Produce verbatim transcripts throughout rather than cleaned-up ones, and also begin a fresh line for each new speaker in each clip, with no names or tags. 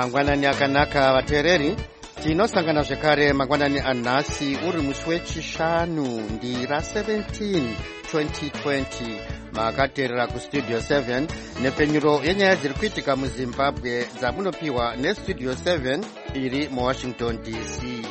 mangwanani akanaka vateereri, tinosangana zvekare mangwanani anhasi uri musi wechishanu ndi ra seventini twenty twenty makateerera kustudio seven nepfenyuro yenyaya dziri kuitika muzimbabwe dzamunopiwa nestudio seven iri muwashington D C.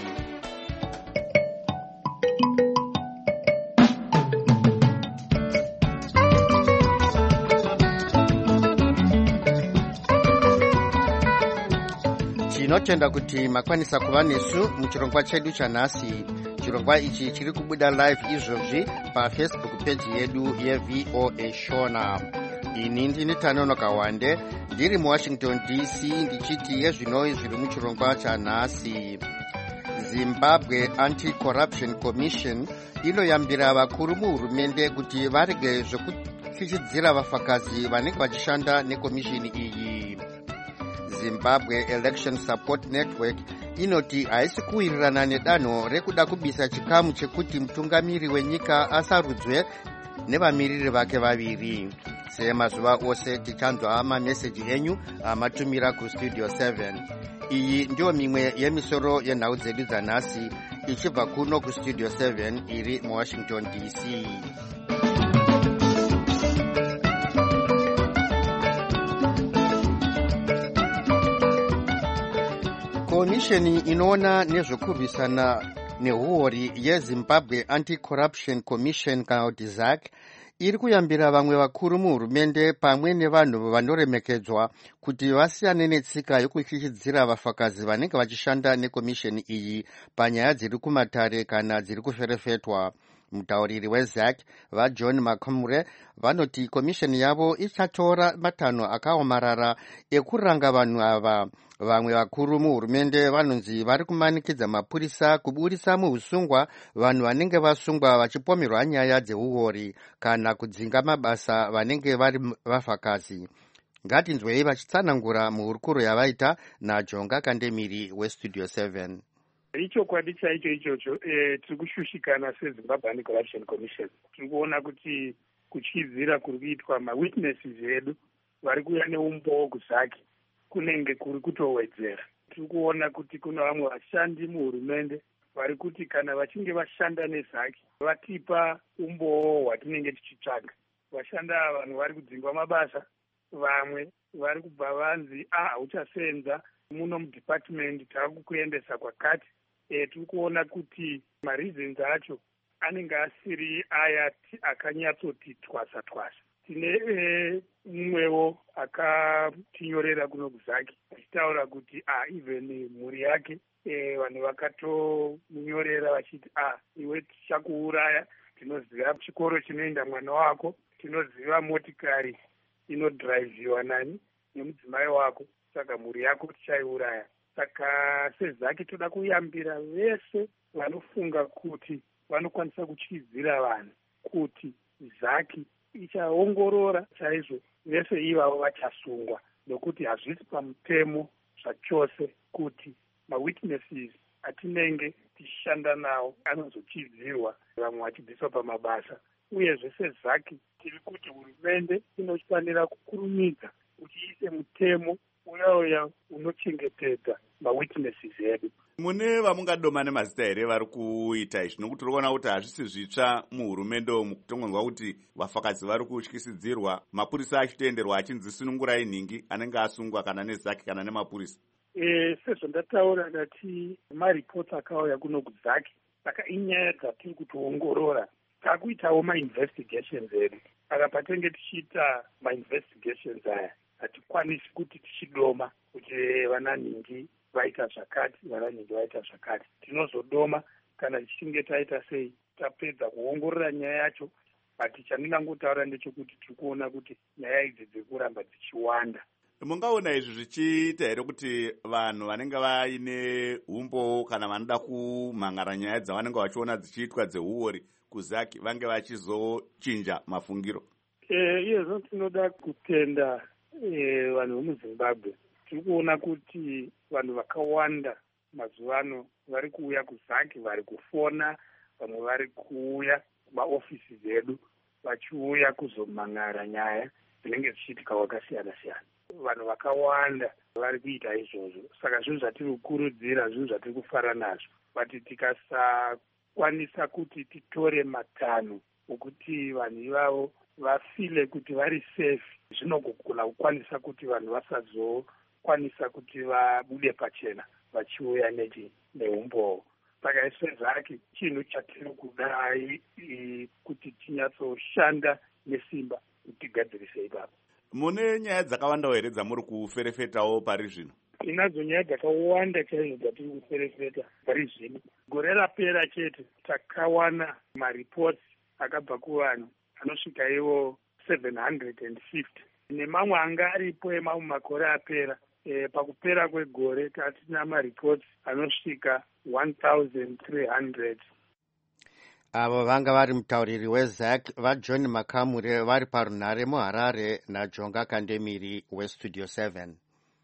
tinotenda kuti makwanisa kuva nesu muchirongwa chedu chanhasi. chirongwa ichi chiri kubuda live izvozvi pafacebook page yedu yeV O A Shona. ini ndini Tanonoka Wande ndiri muwashington D C ndichiti yezvinoi zviri muchirongwa chanhasi. Zimbabwe Anti-Corruption Commission inoyambira vakuru muhurumende kuti varege zvekufishidzira vafakazi vanenge vachishanda nekomishini iyi. Zimbabwe Election Support Network inoti haisi kuwirirana nedanho rekuda kubisa chikamu chekuti mutungamiri wenyika asarudzwe nevamiriri vake vaviri. semazuva ose tichanzwa mameseji enyu amatumira kustudio seven. iyi ndiyo mimwe yemisoro yenhau dzedu dzanhasi ichibva kuno kustudio seven iri muwashington D C. komisheni inoona nezvekurwisana nehuori yeZimbabwe Anti-Corruption Commission kana kuti Z A C iri kuyambira vamwe vakuru muhurumende pamwe nevanhu vanoremekedzwa kuti vasiyane netsika yokushishidzira vafakazi vanenge vachishanda nekomisheni iyi panyaya dziri kumatare kana dziri kuferefetwa. mutauriri weZ A C vaJohn Makamure vanoti komisheni yavo ichatora matanho akaomarara ekuranga vanhu ava. vamwe vakuru muhurumende vanonzi vari kumanikidza mapurisa kuburisa muhusungwa vanhu vanenge vasungwa vachipomerwa nyaya dzeuori kana kudzinga mabasa vanenge vari vafakazi. ngatinzwei vachitsanangura muhurukuro yavaita naJonga Kandemiri westudio seven.
ichokwadi chaicho ichocho e, tiri kushushikana seZimbabwe Anti-Corruption Commission. tiri kuona kuti kuchidzira kuri kuitwa mawitnesses edu vari kuuya neumboo kuzaki kunenge kuri kutowedzera. tiri kuona kuti kuna vamwe vashandi muhurumende vari kuti kana vachinge vashanda nezaki vatipa umboo hwatinenge tichitsvaga. vashanda ava vanhu vari kudzingwa mabasa, vamwe vari kubva vanzi ah hauchasenza muno mudepartment taakukuendesa kwakati. E, tiri kuona kuti mareasons acho anenge asiri aya akanyatsoti twasa twasa. tine mumwewo e, akatinyorera kuno kuzaki achitaura kuti ah even mhuri yake e, vanhu vakatomunyorera vachiti ah iwe tichakuuraya, tinoziva chikoro chinoenda mwana wako, tinoziva motikari inodhiraivhiwa nani nemudzimai wako, saka mhuri yako tichaiuraya. saka seZaki toda kuyambira vese vanofunga kuti vanokwanisa kuchidzira vanhu kuti Zaki ichaongorora chaizvo vese ivavo vachasungwa, nokuti hazvisi pamutemo zvachose kuti mawitnesses atinenge tichishanda nawo anozochidzirwa vamwe vachibviswa pamabasa. uyezve seZaki tiri kuti hurumende inofanira kukurumidza kuti iise mutemo uya uya unochengetedza mawitnesses edu.
mune vamungadoma nemazita here vari kuita izvi, nokuti tiri kuona kuti hazvisi zvitsva muhurumende umu kutongonzwa kuti vafakazi vari kutyisidzirwa, mapurisa achitenderwa achinzisunungurai nhingi anenge asungwa kana neZaki kana nemapurisa.
E, sezvo ndataura ndati maripoti akauya kuno kuzaki, saka inyaya dzatiri kutoongorora. takuitawo mainvestigations edu, saka patenge tichiita mainvestigations aya hatikwanisi kuti tichidoma kuti vana nhingi vaita zvakati, vana nhingi vaita zvakati. tinozodoma kana tichinge taita sei tapedza kuongorora nyaya yacho. but chandingangotaura ndechekuti tiri kuona kuti nyaya idzi dziri kuramba dzichiwanda.
mungaona izvi zvichiita here kuti vanhu vanenge vaine umboo kana vanoda kumhangara nyaya dzavanenge vachiona dzichiitwa dzeuori kuzaki vange vachizochinja mafungiro?
e, iyezvo tinoda kutenda e, vanhu vemuZimbabwe. tiri kuona kuti vanhu vakawanda mazuva ano vari kuuya kuzaki, vari kufona, vamwe vari kuuya kumaofisi edu vachiuya kuzomhangara nyaya dzinenge dzichiitika wakasiyana siyana. vanhu vakawanda vari kuita izvozvo. Saka zvinhu zvatiri kukurudzira, zvinhu zvatiri kufara nazvo, but tikasakwanisa kuti titore matanho okuti vanhu ivavo vafile kuti vari safe, zvinogona kukwanisa kuti vanhu vasazokwanisa kuti vabude pachena vachiuya neumbowo. Saka sezvake chinhu chatiri kuda kuti tinyatsoshanda nesimba kuti tigadzirise ipapo.
Mune nyaya dzakawanda here dzamuri kuferefetawo pari zvino?
Tinadzo nyaya dzakawanda chaizvo dzatiri kuferefeta pari zvino. Gore rapera chete takawana maripots akabva kuvanhu anosvika ivo seven hundred fifty nemamwe anga aripo emamwe makore apera. E, pakupera kwegore tatina maripots anosvika one thousand three hundred.
Avo vanga vari mutauriri weZAC vaJohn Makamure vari parunhare muHarare naJonga Kandemiri weStudio seven.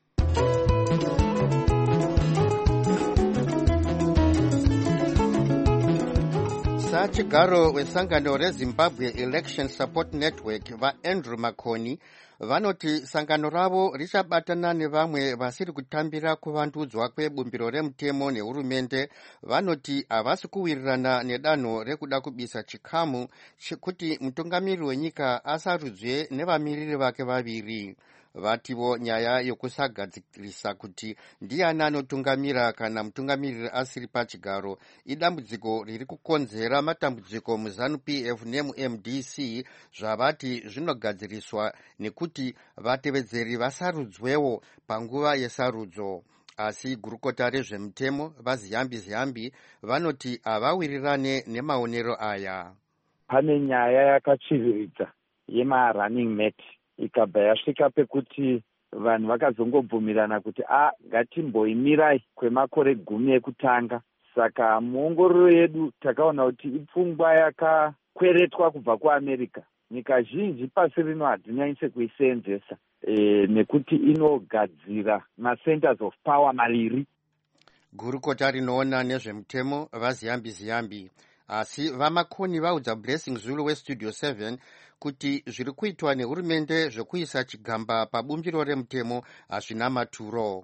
Sachigaro wesangano reZimbabwe Election Support Network vaAndrew Makoni vanoti sangano ravo richabatana nevamwe vasiri kutambira kuvandudzwa kwebumbiro remutemo nehurumende. Vanoti havasi kuwirirana nedanho rekuda kubisa chikamu chekuti mutungamiri wenyika asarudzwe nevamiriri vake vaviri. Vativo nyaya yokusagadzirisa kuti ndiani anotungamira kana mutungamiriri asiri pachigaro idambudziko riri kukonzera matambudziko muZANU-P F nemu-M D C zvavati zvinogadziriswa nekuti vatevedzeri vasarudzwewo panguva yesarudzo. Asi gurukota rezvemutemo vaZiyambi Ziyambi vanoti havawirirane nemaonero aya.
Pane nyaya yakachiviridza yema-running mate ikabva yasvika pekuti vanhu vakazongobvumirana kuti a ngatimboimirai kwemakore gumi ekutanga. Saka muongororo yedu takaona kuti ipfungwa yakakweretwa kubva kuAmerica. Nyika zhinji pasi rino hadzinyanyise kuiseenzesa e, nekuti inogadzira macenters of power maviri.
Gurukota rinoona nezvemutemo vaZiyambi Ziyambi. Asi vamakoni vaudza Blessing Zulu weStudio seven kuti zviri kuitwa nehurumende zvokuisa chigamba pabumbiro remutemo hazvina maturo.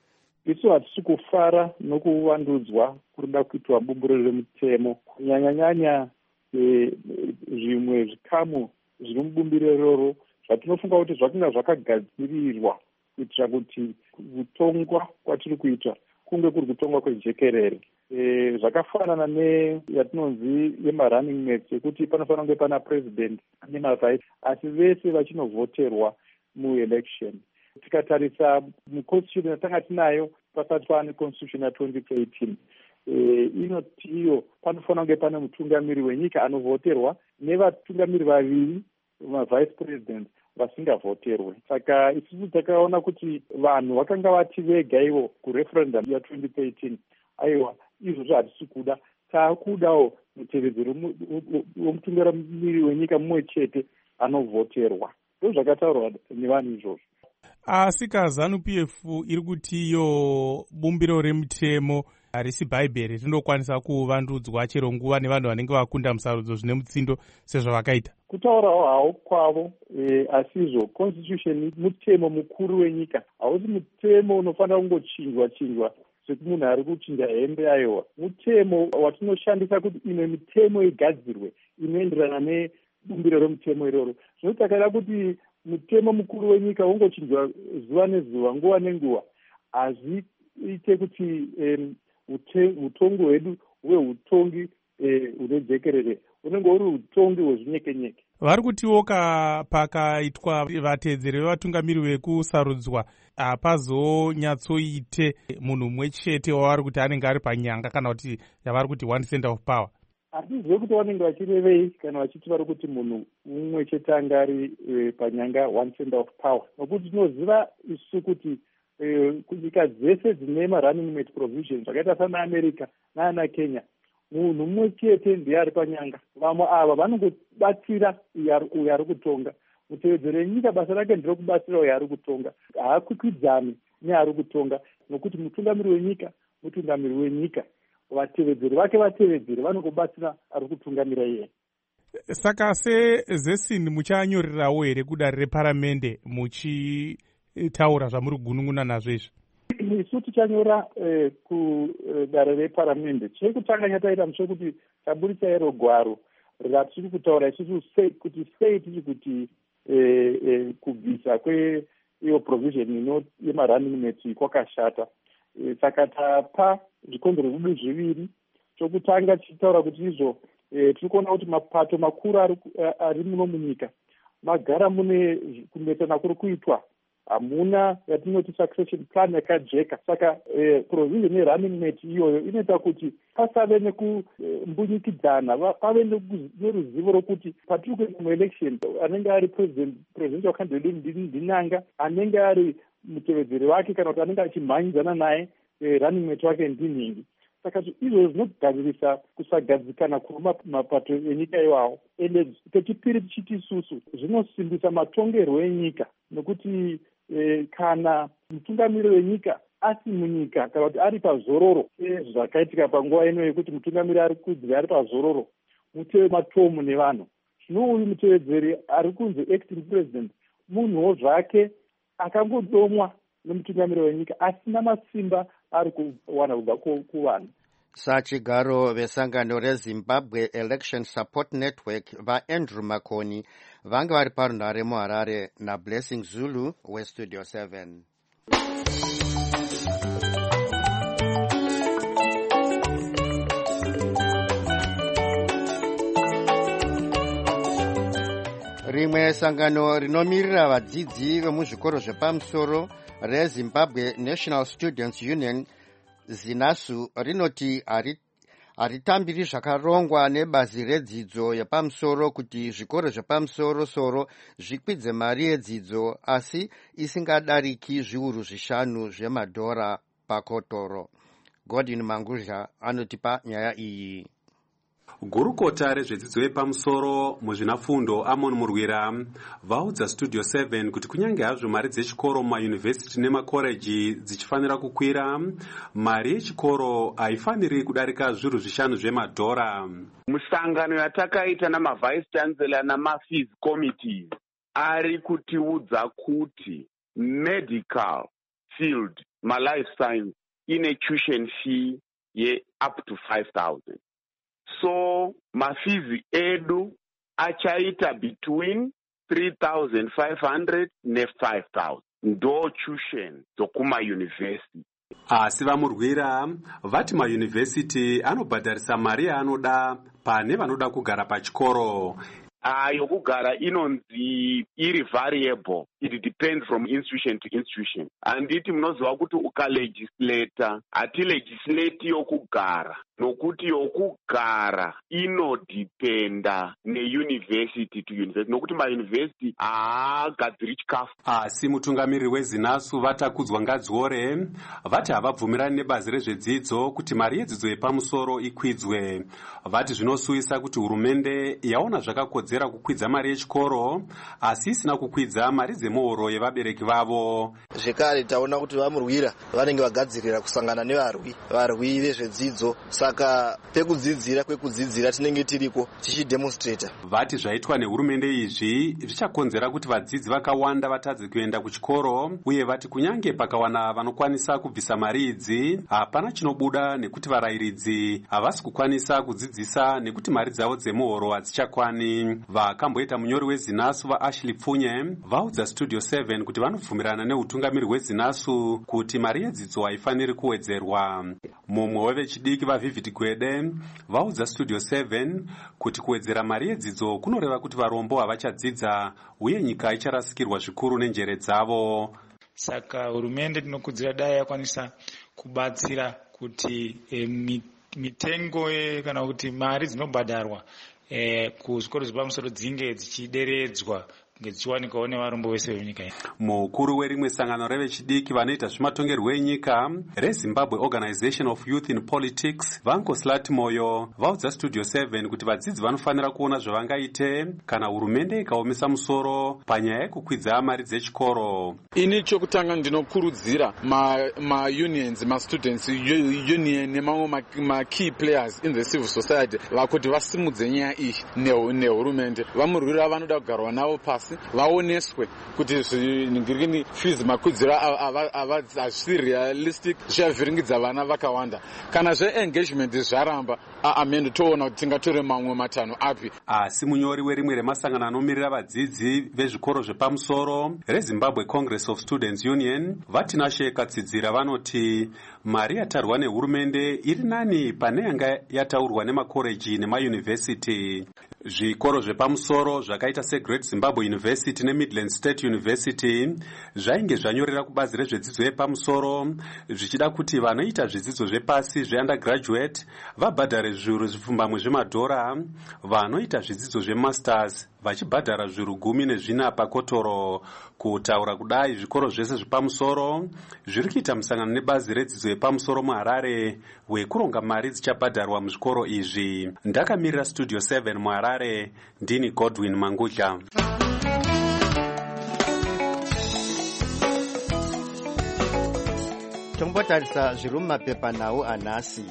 Isu hatisi kufara nokuvandudzwa kurida kuitwa bumbiro remutemo. Kunyanya-nyanya e, zvimwe zvikamu zviri mubumbiro iroro zvatinofunga kuti zvakunga zvakagadzirirwa kuitira kuti kutongwa kwatiri kuita kunge kuri kutongwa kwejekerere. E, zvakafanana neyatinonzi yema-running mates yekuti panofanira kunge pana president nemavice asi vese vachinovhoterwa muelection. Tikatarisa muconstitution yatanga tinayo pasati pane constitution ya twenty eighteen e, inoti iyo panofanira kunge pane mutungamiri wenyika anovhoterwa nevatungamiri vaviri mavice president vasingavhoterwe. Saka isusu takaona kuti vanhu vakanga vati vega ivo kureferendum ya twenty eighteen aiwa izvozvo hatisi kuda, taakudawo mutevedzeri womutungamiri wenyika mumwe chete anovhoterwa. Ndo zvakataurwa nevanhu izvozvo.
Asi kaZANU-P F iri kuti iyo bumbiro remutemo harisi bhaibheri rinokwanisa kuvandudzwa chero nguva nevanhu vanenge vakunda musarudzo zvine mutsindo sezvavakaita.
Kutaurawo hawo kwavo e, asizvo constitution mutemo mukuru wenyika, hausi mutemo unofanira kungochinjwa chinjwa sekuti munhu ari kuchinja hembe aiwa. Mutemo watinoshandisa kuti imwe mitemo igadzirwe inoenderana nebumbiro remutemo iroro. Zvinotakira kuti mutemo mukuru wenyika ungochinjwa zuva nezuva, nguva nenguva, hazviite kuti um, utongi hwedu hwehutongi hunejekerere unenge uri utongi hwezvinyekenyeke.
Vari kutiwo pakaitwa vateedzeri vevatungamiri vekusarudzwa hapazonyatsoite munhu umwe chete wavari kuti anenge ari panyanga kana kuti yavari kuti one center of power.
Hatizive kuti vanenge vachirevei kana vachiti vari kuti munhu umwe chete anga ari e, panyanga one center of power. Nokuti tinoziva isu kuti e, kunyika dzese dzine ma-running mate provision zvakaita sana America naana Kenya, munhu mumwe chete ndiye ari panyanga. Vamwe ava vanongobatsira uyo ari kutonga. Mutevedzeri wenyika basa rake nderokubatsira uyo ari kutonga, haakwikwidzani neari kutonga, nokuti mutungamiri wenyika mutungamiri wenyika, vatevedzeri vake vatevedzeri vanongobatsira ari kutungamira iye.
Saka sezesini muchanyorerawo here kudare reparamende muchi muchitaura zvamuri kugunun'una nazvo izvi?
Isu tichanyora eh, kudare reparamende, chekutanga chataita muchekuti taburitsa iro gwaro ratiri kutaura isusu kuti sei tiri kuti eh, eh, kubvisa kweiyo provision yemarunning mate kwakashata. Eh, saka tapa zvikonzero zvedu zviviri. Chokutanga tichitaura kuti izvo eh, tiri kuona kuti mapato makuru ari, ari muno munyika magara mune kunetsana kuri kuitwa, hamuna yatinoti succession plan yakajeka. Saka eh, provision yerunning mate iyoyo inoita kuti pasave nekumbunyikidzana, eh, pave neruzivo rokuti patiri kuenda muelection anenge ari president presidential candidate ndinanga, anenge ari mutevedzeri wake kana kuti anenge achimhanyidzana naye eh, running mate wake ndinhingi. Saka izvo zvinogadzirisa kusagadzikana kumapato enyika iwawo. Ende pechipiri tichiti isusu zvinosimbisa matongerwo enyika, nokuti eh, kana mutungamiriri wenyika asi munyika kana kuti ari pazororo zvakaitika panguva ino yekuti mutungamiriri ari kudzira ari pazororo, muteve matomu nevanhu, zvino uyu mutevedzeri ari kunzi acting president munhuwo zvake akangodomwa nemutungamiriri wenyika asina masimba ari kuwana kubva kuvanhu.
Sachigaro vesangano reZimbabwe Election Support Network vaAndrew Makoni vanga vari parunhare muHarare naBlessing Zulu weStudio seven. Rimwe sangano rinomirira vadzidzi vemuzvikoro zvepamusoro reZimbabwe National Students Union ZINASU rinoti haritambiri zvakarongwa nebazi redzidzo yepamusoro kuti zvikoro zvepamusoro-soro zvikwidze mari yedzidzo asi isingadariki zviuru zvishanu zvemadhora pakotoro. Godwin Manguzha anotipa nyaya iyi.
Gurukota rezvedzidzo yepamusoro muzvinafundo Amon Murwira vaudza Studio seven kuti kunyange hazvo mari dzechikoro mumayunivhesiti nemakoreji dzichifanira kukwira, mari yechikoro haifaniri kudarika zviuru zvishanu zvemadhora.
Musangano yatakaita namavice chancellor namafees committees ari kutiudza kuti medical field malife science ine tuition fee ye up to five thousand. So mafizi edu achaita between three thousand five hundred ne five thousand ndo tuition dzokuma university.
Asi vamurwira vati mauniversity anobhadharisa mari yaanoda pane vanoda kugara pachikoro.
Ah, yokugara inonzi iri variable. It depends from institution to institution. Anditi munoziva kuti ukalegislata hati legislate yokugara, nokuti yokugara inodependa neuniversity to university, nokuti mauniversity haagadziri chikafu.
Asi mutungamiriri weZINASU vatakudzwa Ngadziore vati havabvumirani nebazi rezvedzidzo kuti mari yedzidzo yepamusoro ikwidzwe. Vati zvinosuyisa kuti hurumende yaona zvakakodzera kukwidza mari yechikoro asi isina kukwidza mari dzemuhoro yevabereki vavo.
Zvekare taona kuti vamurwira vanenge vagadzirira kusangana nevarwi varwi vezvedzidzo, saka pekudzidzira kwekudzidzira tinenge tiriko tichidemonstrata.
Vati zvaitwa nehurumende izvi zvichakonzera kuti vadzidzi vakawanda vatadze kuenda kuchikoro, uye vati kunyange pakawana vanokwanisa kubvisa mari idzi hapana chinobuda nekuti varayiridzi havasi kukwanisa kudzidzisa nekuti mari dzavo dzemuhoro hadzichakwani. Vakamboita munyori weZINASU vaAshley Pfunye vaudza Studio seven kuti vanobvumirana neutungamiri hweZINASU kuti mari yedzidzo haifaniri kuwedzerwa. Mumwe wevechidiki vaVivid Gwede vaudza Studio seven kuti kuwedzera mari yedzidzo kunoreva kuti varombo havachadzidza uye nyika icharasikirwa zvikuru nenjere dzavo.
Saka hurumende tinokudzira dai yakwanisa kubatsira kuti e, mitengo e, kana kuti mari dzinobhadharwa e, kuzvikoro zvepamusoro dzinge dzichideredzwa ngechiwanikawo nevarombo vese venyika.
Mukuru werimwe sangano revechidiki vanoita zvimatongerwo enyika reZimbabwe Organization of Youth in Politics Vankoslat Moyo vaudza Studio seven kuti vadzidzi vanofanira kuona zvavangaite kana hurumende ikaomesa musoro panyaya yekukwidza mari dzechikoro.
Ini chokutanga ndinokurudzira ma-unions, ma-students union nemamwe ma-key players in the civil society vakuti vasimudze nyaya iyi nehurumende. Vamurwira vanoda kugarwa navo pasi pasi vaoneswe kuti zviningirikini fees makudziro hazvisi realistic zvichavhiringidza vana vakawanda. Kana zveengagement zvaramba amendo toona kuti tingatore mamwe matanho api.
Asi munyori werimwe remasangano anomirira vadzidzi vezvikoro zvepamusoro reZimbabwe Congress of Students Union Vatinashe Katsidzira vanoti mari yatarwa nehurumende iri nani pane yanga yataurwa nemakoreji nemayunivhesiti. Zvikoro zvepamusoro zvakaita seGreat Zimbabwe University neMidland State University zvainge zvanyorera kubazi rezvedzidzo yepamusoro zvichida kuti vanoita zvidzidzo zvepasi zveundergraduate vabhadhare zviuru zvipfumbamwe zvemadhora, vanoita zvidzidzo zvemasters vachibhadhara zviuru gumi nezvina pakotoro. Kutaura kudai zvikoro zvese zvepamusoro zviri kuita musangano nebazi redzidzo yepamusoro muHarare wekuronga mari dzichabhadharwa muzvikoro izvi. Ndakamirira Studio seven muHarare, ndini Godwin Mangudla.
Tombotarisa zviri mumapepa nawo anhasi.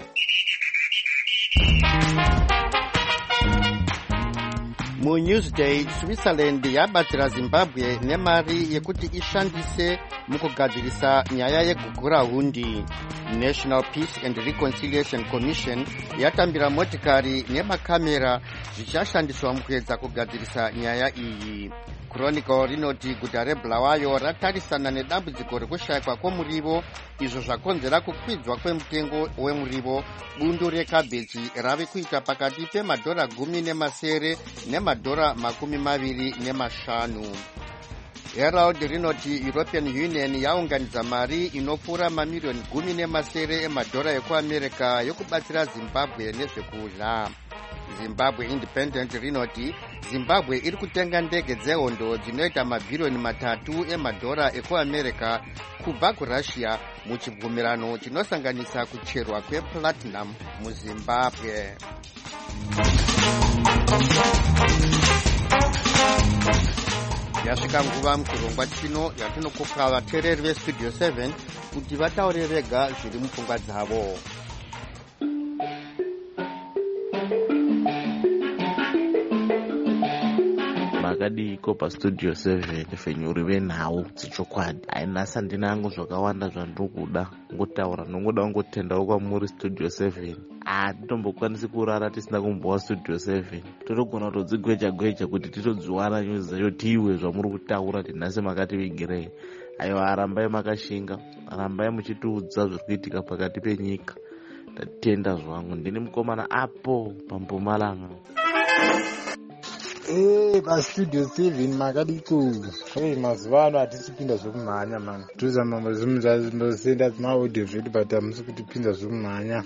MuNewsday, Switzerland yabatsira Zimbabwe nemari yekuti ishandise mukugadzirisa nyaya yegugurahundi. National Peace and Reconciliation Commission yatambira motikari nemakamera zvichashandiswa mukuedza kugadzirisa nyaya iyi. Chronicle rinoti guta reBulawayo ratarisana nedambudziko rekushayikwa kwomurivo izvo zvakonzera kukwidzwa kwemutengo wemurivo. Bundu rekabheji rave kuita pakati pemadhora gumi nemasere nemadhora makumi maviri nemashanu. Herald rinoti European Union yaunganidza mari inopfuura mamiliyoni gumi nemasere emadhora ekuAmerica yokubatsira Zimbabwe nezvekudya. Zimbabwe Independent rinoti Zimbabwe iri kutenga ndege dzehondo dzinoita mabhiriyoni matatu emadhora ekuAmerica kubva kuRussia muchibvumirano chinosanganisa kucherwa kweplatinum muZimbabwe. Yasvika nguva muchirongwa chino yatinokupa vateereri veStudio seven kuti vataure vega zviri mupfungwa dzavo.
Makadiko paStudio seven fenyuri venhau dzichokwadi ainasa ndinangu zvakawanda zvandinokuda ngotaura nongoda kungotendawo kwamuri Studio seven. Hatimbokwanisi kurara tisina kumbowa Studio seven. Totogona kutodzigweja gweja kuti titodziwana nyuzi dzacho tiwe zvamuri kutaura tinhasi makativigirei. Aiwa, arambai makashinga, arambai muchitiudza zviri kuitika pakati penyika. Ndatenda zvangu, ndini mukomana apo paMpumalanga.
Eh, paStudio seven makadiko. Hey, mazuva ano hatisi kupinda zvekumhanya man. Tuzama mazimuzazindosenda maaudio zvedu but hamusi kutipinda zvekumhanya.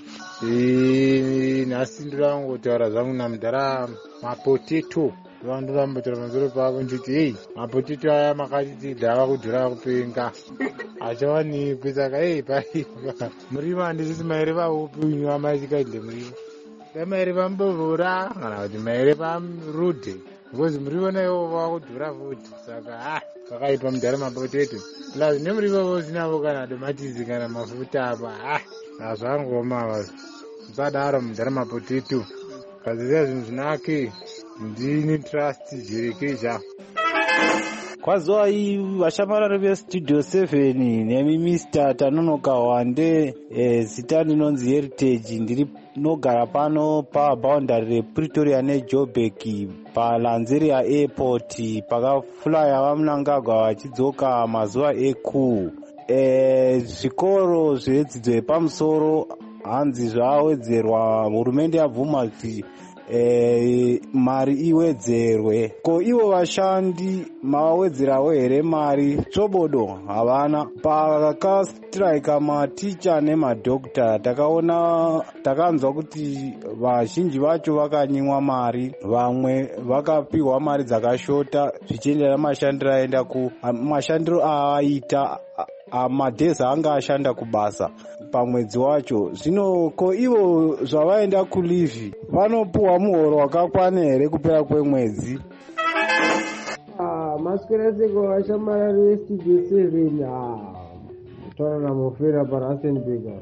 Eh, nhasi ndinotaura zvangu namudhara mapotato. Vandorambotera pamusoro pavo nditi hey, mapotato aya makatiti ndava kudhura kupenga. Achawanikwi saka hey paiva. Murivo handisisi maere vaupi unywa maisikaidle murivo. Maere vambovhura kana kuti maere varude. Because murivo nayo vakudhura futi. Saka ah, vakaipa mudhara mapotato. Plus nemurivo vosinavo kana domatizi kana mafuta apa. Ah, hazvangoma vazi. Musadaro mudhara mapotato. Kazisa zvinhu zvinake. Ndini trust jirekeja.
Kwazuva iyi vashamarari veStudio seven nemi Mister Tanonoka Wande e, zita rinonzi Heritage. Ndiri nogara pano paboundary rePretoria neJoburg paLanzeria Airport pakafulaya vaMnangagwa vachidzoka mazuva eku. E, zvikoro zvedzidzo yepamusoro hanzi zvawedzerwa, hurumende yabvuma kuti E, mari iwedzerwe. Ko ivo vashandi mavawedzerawo here mari? Tsvobodo havana. Pakastrika maticha nemadhokta takaona takanzwa kuti vazhinji vacho vakanyimwa mari, vamwe vakapiwa mari dzakashota zvichienderana mashandiro aenda ku mashandiro aaita madhezi anga ashanda kubasa pamwedzi wacho. Zvino ko ivo zvavaenda kulivhi vanopuwa muhoro wakakwana here kupera kwemwedzi?
Ah, maswera seko vashamarari veStudio seven. Ah, taura namofera paRustenburg.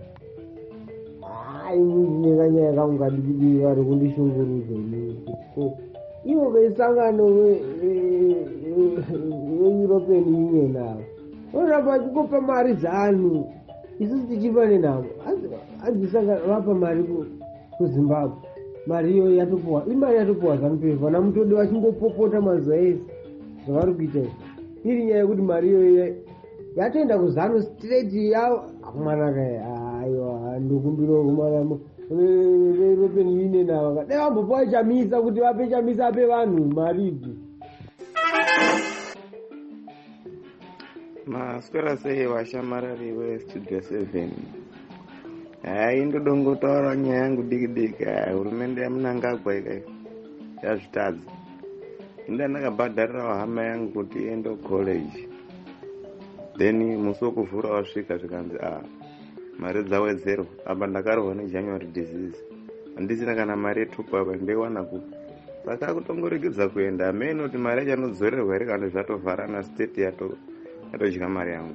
Ah, ini ndine kanyaya kangu kadikidiki vari kundishungurudza ini. Ko ivo veisangano veeuropean union avo vanoramba vachikopa mari dzanu isusu tichiva nenhamo adzisangana vapa mari kuzimbabwe mari iyoyo yatopuwa imari yatopuwa zanup f vana mutode vachingopopota mazuva ese zvavari kuita izvi iri nyaya yekuti mari iyoyo yatoenda kuzanu straight yavo mwanaka aiwa ndokumbiromana veeuropean union ava dai vambopuwa chamisa kuti vape chamisa ape vanhu mari idzi.
maswera sei washamarari westudio seven? Hai, ndodongotaura nyaya yangu diki diki. Hurumende yamunangagwa ika yazvitadza. Inda ndakabhadharira hama yangu kuti iende college, then musi wokuvhura wasvika zvikanzi ah mari dzawedzerwa. Apa ndakarohwa nejanuary disease, handisina kana mari yetupu apa ndeiwana kupi. Saka kutongoregedza kuenda ameno kuti mari yacho anodzorerwa here kana zvatovharana state yato yatodya mari yangu.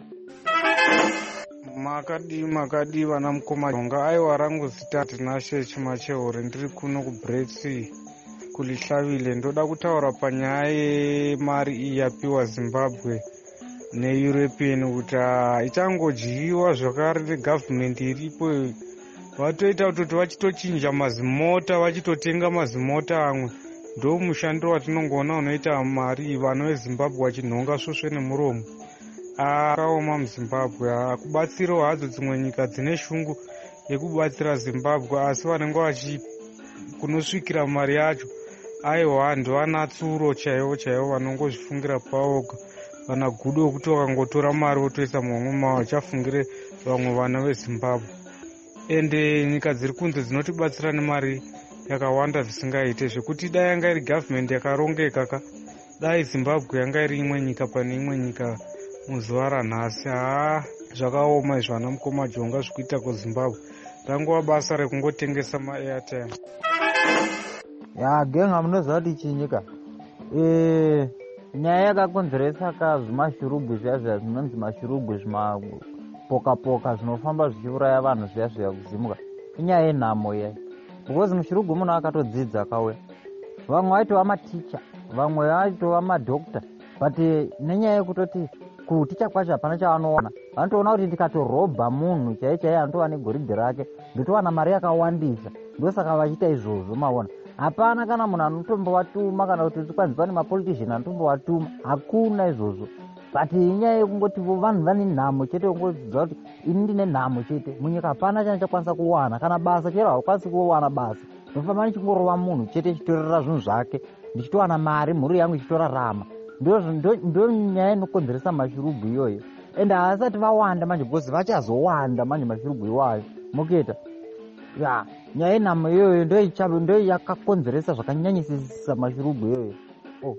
makadi makadi vana mukoma jonga aiwa rangu zita tinashe chima cheore ndiri kuno kuBretsy kulihlavile. Ndoda kutaura panyaya yemari iyi yapiwa Zimbabwe neEuropean kuti ichangodyiwa zvakare negavhimende iripo. Vatoita kuti vachitochinja mazimota, vachitotenga mazimota amwe. Ndo mushando watinongoona unoita mari vana veZimbabwe vachinhonga svosve nemuromo. Akaoma muZimbabwe akubatsirawo hadzo dzimwe nyika dzine shungu yekubatsira Zimbabwe, asi vanenge vachi kunosvikira mari yacho aiwa ndovana tsuro chaivo chaivo vanongozvifungira pavoga. Vana gudo wekuti vakangotora mari votoisa mumwe mavo vachafungire vamwe vana veZimbabwe. Ende nyika dziri kunze dzinotibatsira nemari yakawanda zvisingaite, zvekuti dai yanga iri gavhimende yakarongeka ka dai Zimbabwe yanga iri imwe nyika pane imwe nyika muzuva ranhasi. Haa, zvakaoma izvo vana mukoma jonga zvikuita kuZimbabwe. Rangova basa rekungotengesa maairtime.
Ya genga munoziva kuti chinyika e nyaya yakakonzeresa ka zvimashurugwi zviya zviya zvinonzi mashurugwi zvimapoka poka zvinofamba zvichiuraya vanhu zviya zviya kuzimuka inyaya yenhamo iya, because mushurugwi munhu akatodzidza akauya, vamwe vaitova maticha, vamwe vaitova madhokta, but nenyaya yekutoti kuticha kwacho hapana chavanoona. Vanotoona kuti ndikatorobha munhu chai chai anotova negoridhe rake ndotowana mari yakawandisa, ndosaka vachiita izvozvo. Maona hapana kana munhu anotombovatuma kana kuti kwanzi pane mapolitician anotombovatuma, hakuna izvozvo. But inyaya yekungoti vanhu vane nhamo chete, ungoziva kuti ini ndine nhamo chete munyika, hapana chandichakwanisa kuwana kana basa chero haukwanisi kuwana basa, ndofamba ndichingorova munhu chete chitorera zvinhu zvake ndichitowana mari, mhuri yangu ichitorarama. Ndo nyaya inokonzeresa mashurugwi iyoyo, ende havasati vawanda manje because vachazowanda manje mashurugwi iwayo muketa. Ya nyaya yenhamo iyoyo ndo yakakonzeresa zvakanyanyisisa mashurugwi iyoyo. Oh.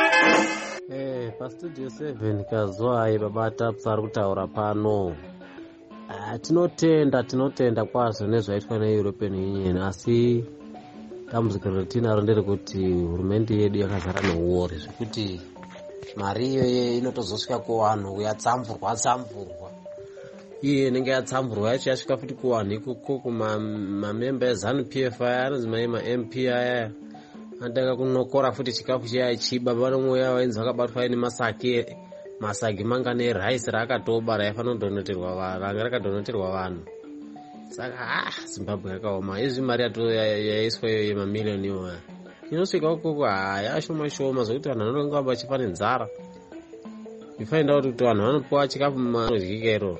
Eh, pastudio seven kazwai baba tapsa ari kutaura pano. Ah, tinotenda tinotenda kwazvo nezvaitwa neEuropean Union, asi dambudziko ratinaro nderekuti hurumende yedu yakazara neuori zvekuti mari iyoyo inotozosvika kuvanhu yatsamvurwa tsamvurwa. Iye inenge yatsamvurwa yacho yasvika futi kuvanhu ikoko kumamemba eZANU-P F aya anonzi ma-M P aya anotanga kunokora futi chikafu chaya chiba. Vanomweya vainzi vakabatwa ine masaki masagi manga neraisi raakatoba raifanira kudonoterwa vanhu, ranga rakadonoterwa vanhu. Saka ah, Zimbabwe yakaoma. Izvi mari yaiswa iyo yemamiliyoni iwaya inosvika ukoko haa yashoma shoma zvokuti vanhu vanongamba vachifa nenzara. Ifainda kuti vanhu vanopuwa chikafu manodyika iroro.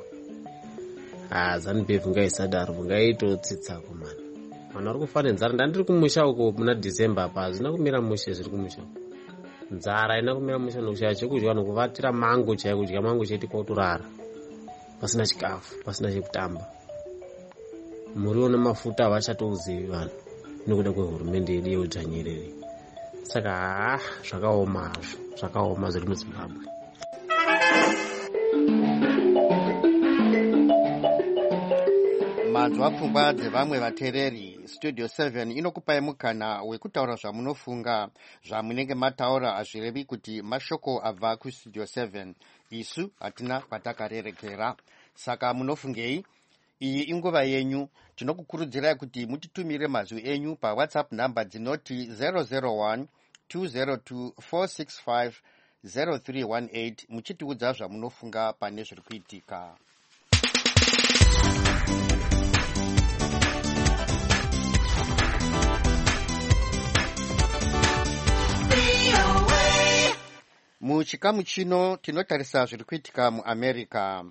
Ah, ZANU-P F ngaisadaro, ngaitotsitsa kumana. Vanhu vari kufa nenzara. Ndandiri kumusha uko muna December apa, hazvina kumira mushe zviri kumusha. Nzara haina kumira musha nokushaya chekudya nokuvatira mango chaiyo, kudya mango chete kwautorara pasina chikafu, pasina chekutamba. Muriwo nemafuta havachatouzivi vanhu nekuda kwehurumende yedu yeudzvanyiriri. Saka haa, zvakaoma hazvo, zvakaoma zviri muZimbabwe.
manzwa pfungwa dzevamwe vateereri. Studio seven inokupai mukana wekutaura zvamunofunga, zvamunenge mataura hazvirevi kuti mashoko abva kustudio seven. Isu hatina kwatakarerekera, saka munofungei? Iyi inguva yenyu. Tinokukurudzirai kuti mutitumire mazwi enyu paWhatsApp namba dzinoti zero zero one two zero two four six five zero three one eight muchitiudza zvamunofunga pane zviri kuitika. Muchikamu chino tinotarisa zviri kuitika muAmerica.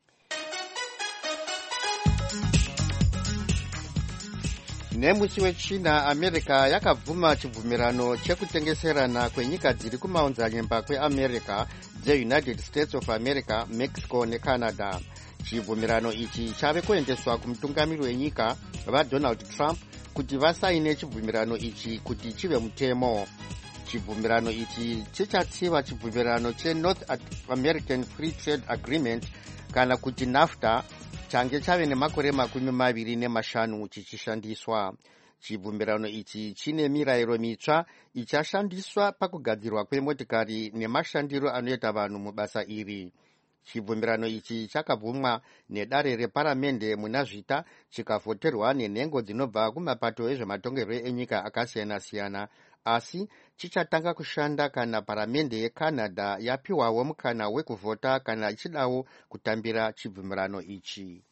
Nemusi wechina, America yakabvuma chibvumirano chekutengeserana kwenyika dziri kumaunzanyemba kweAmerica dzeUnited States of America, Mexico neCanada. Chibvumirano ichi chave kuendeswa kumutungamiri wenyika vaDonald Trump kuti vasaine chibvumirano ichi kuti chive mutemo. Chibvumirano ichi chichatsiva chibvumirano cheNorth American Free Trade Agreement kana kuti NAFTA change chave nemakore makumi maviri nemashanu chichishandiswa. Chibvumirano ichi chine mirayiro mitsva ichashandiswa pakugadzirwa kwemotikari nemashandiro anoita vanhu mubasa iri. Chibvumirano ichi chakabvumwa nedare reparamende muna zvita chikavhoterwa nenhengo dzinobva kumapato ezvematongerwo enyika akasiyana-siyana, asi chichatanga kushanda kana paramende yeCanada yapiwawo mukana wekuvhota kana ichidawo kutambira chibvumirano ichi.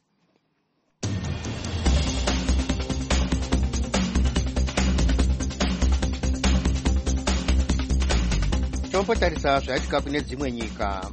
Tombotarisa zvaitika kune dzimwe nyika.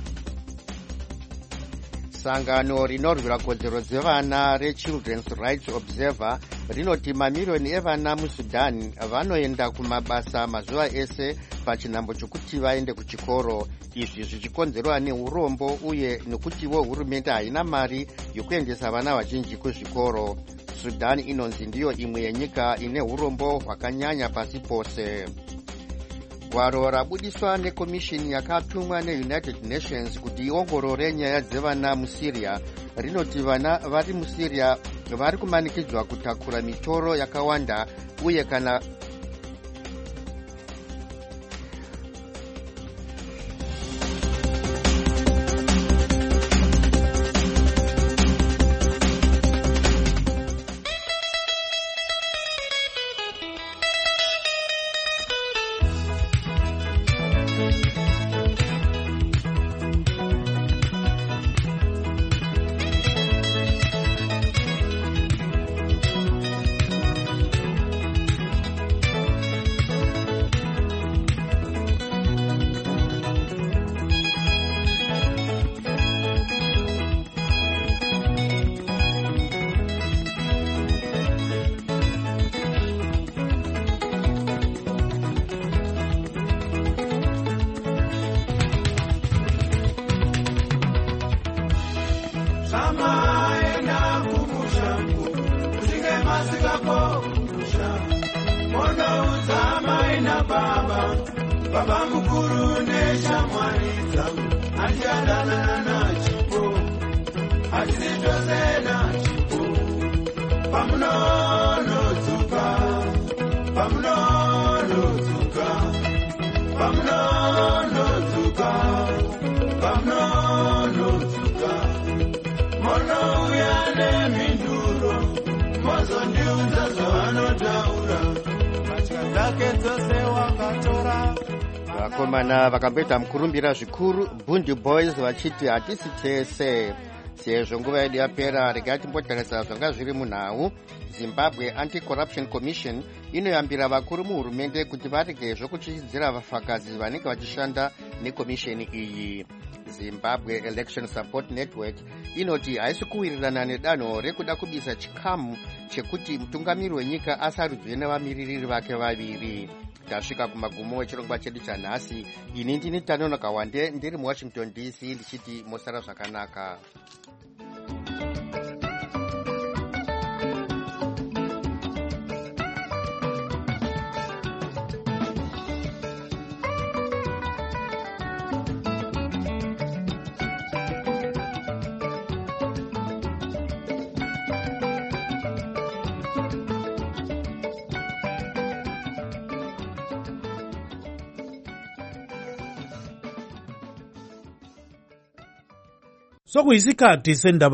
Sangano rinorwira kodzero dzevana reChildren's Rights Observer rinoti mamiliyoni evana muSudan vanoenda kumabasa mazuva ese pachinhambo chokuti vaende kuchikoro, izvi zvichikonzerwa neurombo uye nekutiwo hurumende haina mari yokuendesa vana vazhinji kuzvikoro. Sudan inonzi ndiyo imwe yenyika ine urombo hwakanyanya pasi pose. Gwaro rabudiswa nekomishini yakatumwa neUnited Nations kuti iongorore nyaya dzevana muSyria rinoti vana vari muSyria vari kumanikidzwa kutakura mitoro yakawanda uye kana
Baba mukuru nesha mwaridza Andiadana na chipo Atizitose na chipo Pamunono tuka Pamunono tuka Pamunono tuka Pamunono tuka Mono uyane minduro Mozo ndiunza zohano daura Machika zake zose wakatora.
Vakomana vakamboita mukurumbira zvikuru Bundi Boys vachiti hatisi tese. Sezvo nguva yedu yapera, regai timbotarisa zvanga zviri munhau. Zimbabwe Anti-Corruption Commission inoyambira vakuru muhurumende kuti varege zvokuchidzira vafakazi vanenge vachishanda nekomisheni iyi. Zimbabwe Election Support Network inoti haisi kuwirirana nedanho rekuda kubisa chikamu chekuti mutungamiri wenyika asarudzwe nevamiririri vake vaviri. Tasvika kumagumo echirongwa chedu chanhasi. Ini ndini Tanonoka Wande ndiri muWashington D C ndichiti mosara zvakanaka.
Sokuyisikhathi sendaba